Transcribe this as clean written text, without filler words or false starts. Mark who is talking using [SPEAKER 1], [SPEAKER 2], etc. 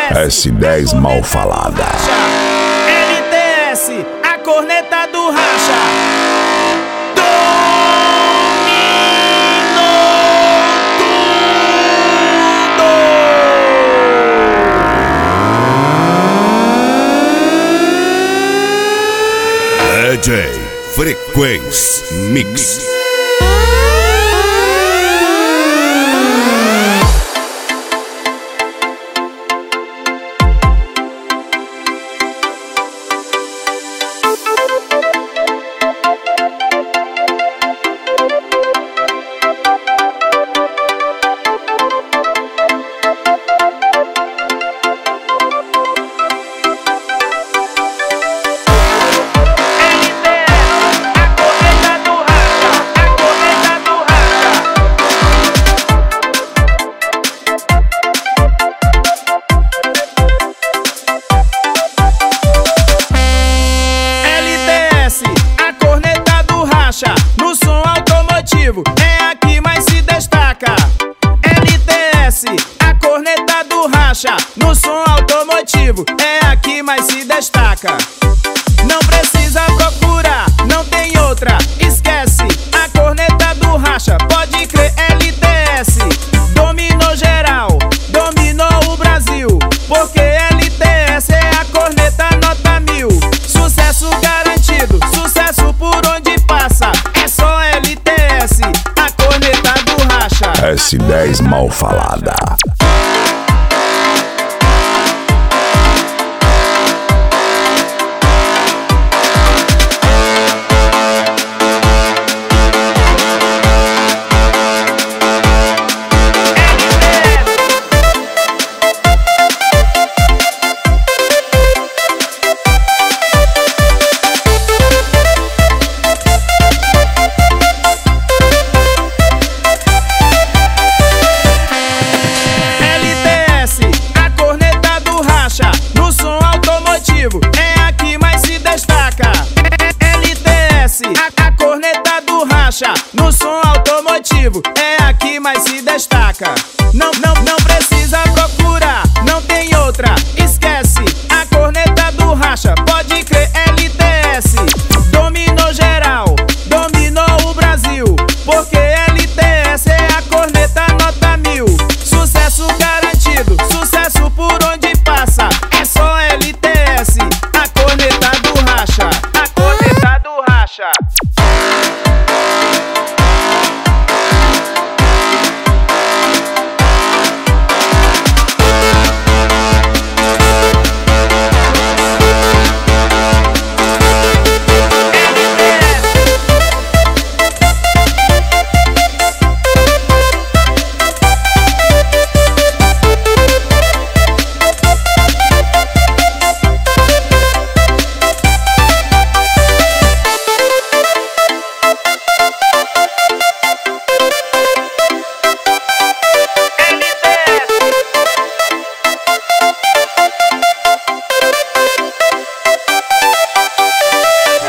[SPEAKER 1] S10 mal falada.
[SPEAKER 2] LTS, a corneta do racha.
[SPEAKER 3] DJ Frequência Mix.
[SPEAKER 2] No som automotivo é a que mais se destaca. LTS, a corneta do racha. No som automotivo é a que mais se destaca. Não precisa procurar, não tem outra. Esquece, a corneta do racha. Pode crer, LTS dominou geral, dominou o Brasil. Porque LTS é a corneta nota 1000. Sucesso garantido, sucesso por onde passa. É só LTS, a corneta do racha.
[SPEAKER 1] S10 mal falada. No som automotivo é a que mais se destaca. LTS, a corneta do racha. No som automotivo é a que mais se destaca. Não precisa procurar, não tem outra. Esquece, a corneta do racha. Pode crer, LTS dominou geral, dominou o Brasil. Porque LTS é a corneta nota 1000. Sucesso garantido, sucesso